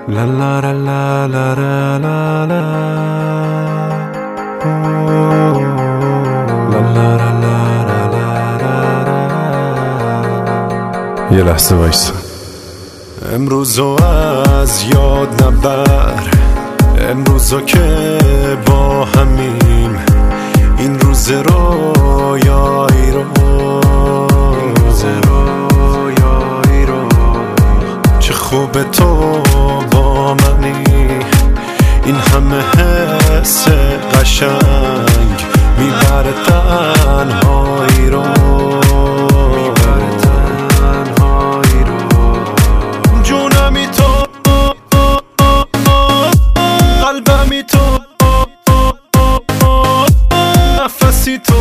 لا لا لا لا لا لا لا یه لحظه وایسا. امروزو از یاد نبر، امروزو که با همیم، این روز رویایی رو، چه خوبه تو با منی، این همه حس قشنگ میبره تنهایی رو، جونمی تو، قلبمی تو، نفسی تو،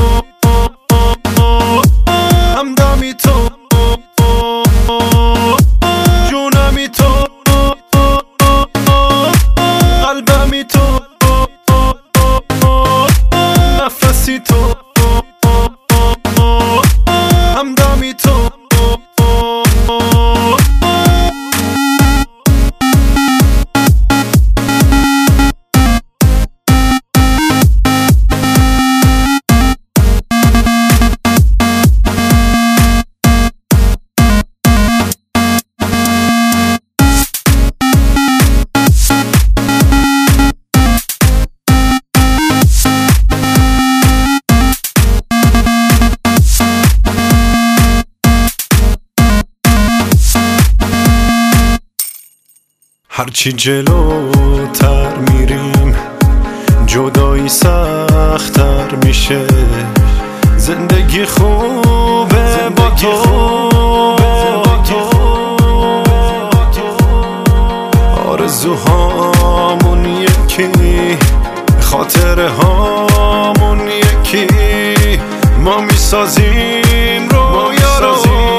همدمی تو، جونمی تو، قلبمی تو، نفسی تو، همدمی تو. هرچی جلوتر میریم جدایی سخت‌تر میشه، زندگی خوبه با تو، آرزوهامون یکی، خاطره هامون یکی، ما میسازیم رویا رو،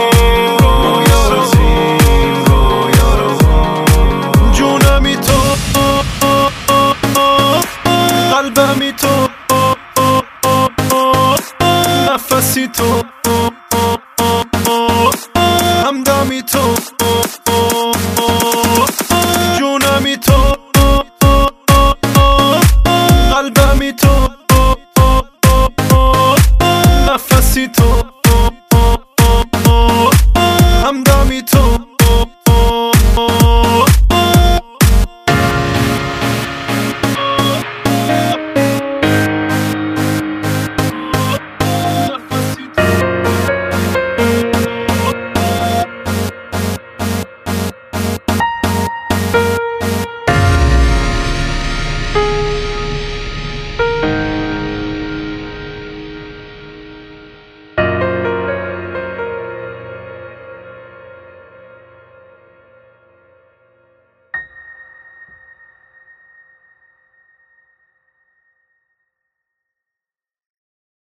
قلبمی تو، نفسی تو، همدمی تو.